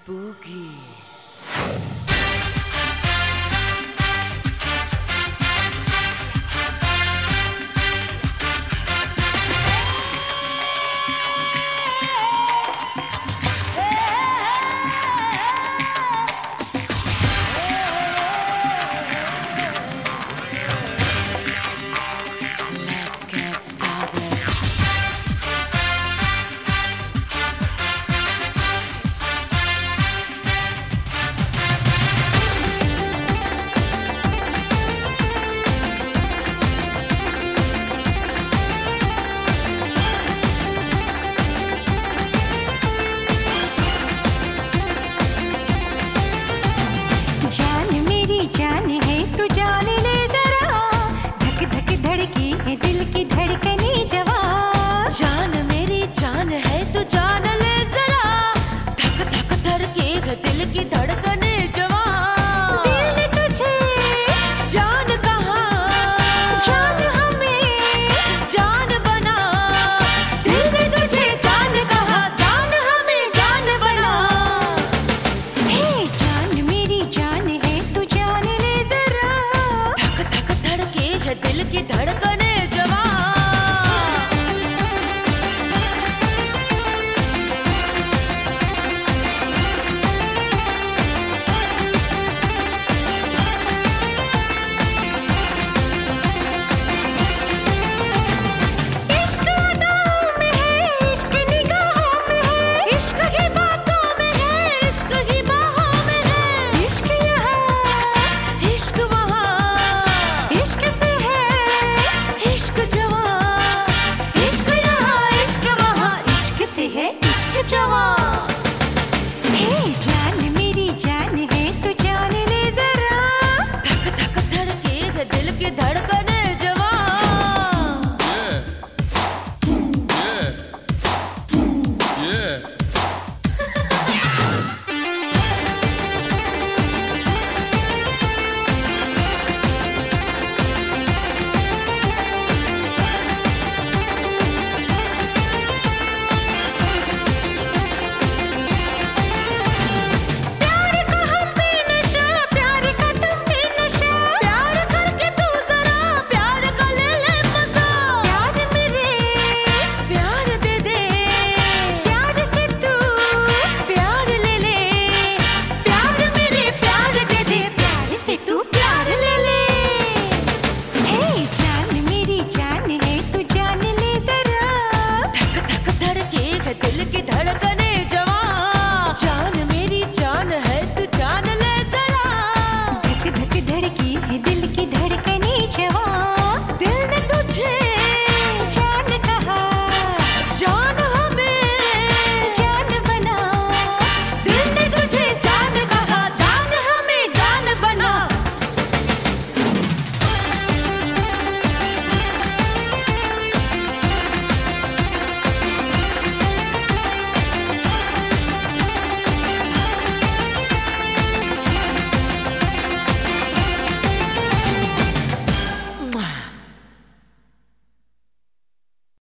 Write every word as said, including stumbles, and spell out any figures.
Boogie. जान मेरी जान है तू जान ले जरा, धक धक धड़की है दिल की धड़कने जवा। जान मेरी जान है तू जान ले जरा, धक धक धड़के है दिल की धड़कने जवा। दिल ने तुझे जान कहा, जान हमें जान बना। दिल ने तुझे जान कहा, जान हमें जान बना। हे जान मेरी जान है तू जान ले जरा, धक धक धड़के है दिल की धड़कने जवा। इश्क अदाओं में है, इश्क निगाहों में है, इश्क ही बातों में है, इश्क ही बाहों में है। इश्क यहाँ इश्क वहाँ, इश्क से है इश्क जवा। इश्क यहाँ इश्क वहाँ, इश्क से है इश्क जवां। हे जान मेरी जान है तू जान ले जरा, धक धक धड़के है दिल की धड़कने जवा। Yeah. Yeah. Yeah.